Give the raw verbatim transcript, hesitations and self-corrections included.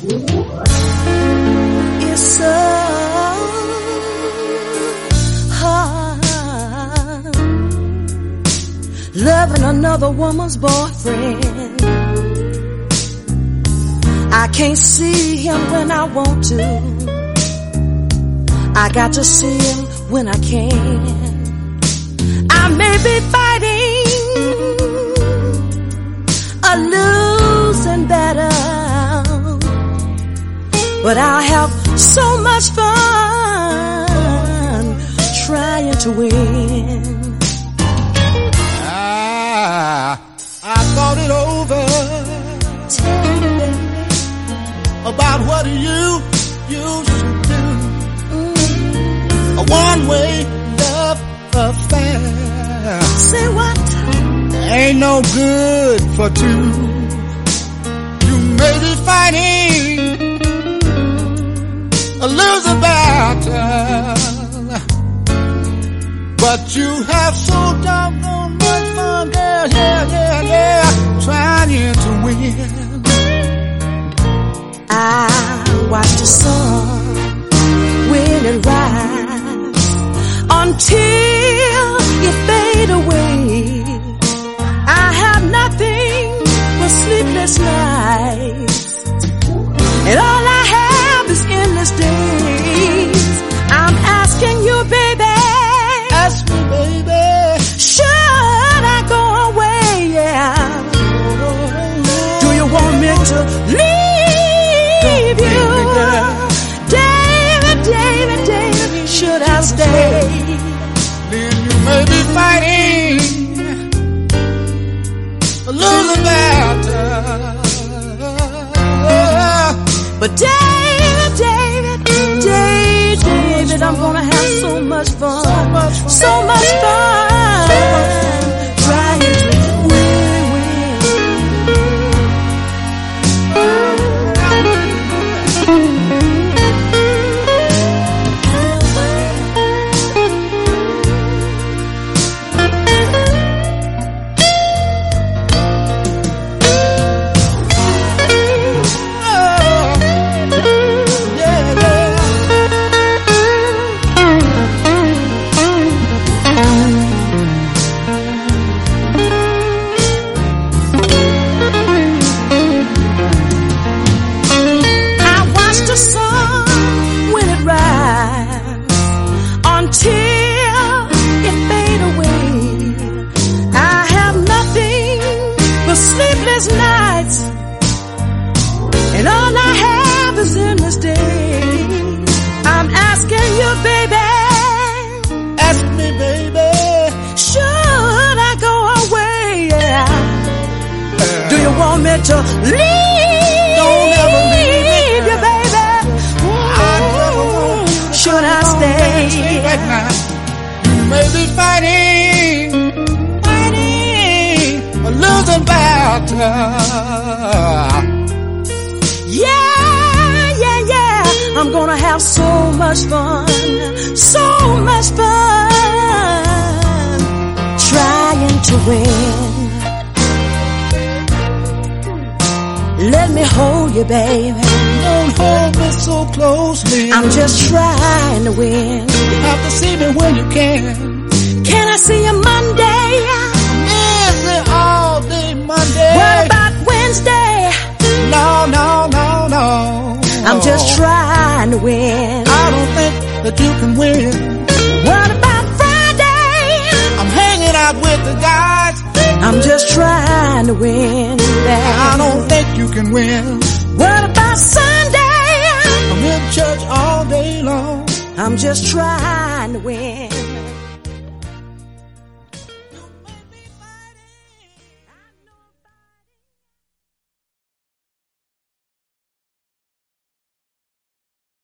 It's so hard loving another woman's boyfriend. I can't see him when I want to. I got to see him when I can. I may be fighting a losing battle, but I'll have so much fun trying to win. Ah, I thought it over. Tell me about what you, you should do. Mm. A one-way love affair. Say what? Ain't no good for two. You may be fighting a losing battle, but you have so doggone much fun, girl, yeah, yeah, yeah, trying to win. I watch the sun when it rise until you fade away. I have nothing but sleepless nights, and all I have is endless days. I'm asking you, baby, ask me, baby, should I go away? Yeah. Do you want me to leave you? David, David, David, should I stay? Then you may be fighting a losing battle, but David, David, David, David, I'm gonna have so much fun, so much fun, so much fun, trying to win, win. Nights, and all I have is endless days. I'm asking you, baby, ask me, baby, should I go away? Yeah. Do you want me to leave? Don't ever leave you, baby. I never want. Should I stay? Stay right now. You may be fighting, fighting a losing battle. Yeah, yeah, yeah. I'm gonna have so much fun, so much fun, trying to win. Let me hold you, baby. Don't hold me so closely. I'm just trying to win. You have to see me when you can. Can I see you Monday? Busy all day Monday. What about Wednesday? No, no, no, no. I'm just trying to win. I don't think that you can win. What about Friday? I'm hanging out with the guys. I'm just trying to win. Baby. I don't think you can win. What about Sunday? I'm in church all day long. I'm just trying to win.